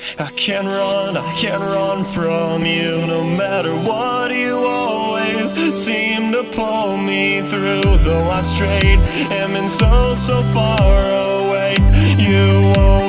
I can't run from you. No matter what, you always seem to pull me through. Though I've strayed and been so far away, you won't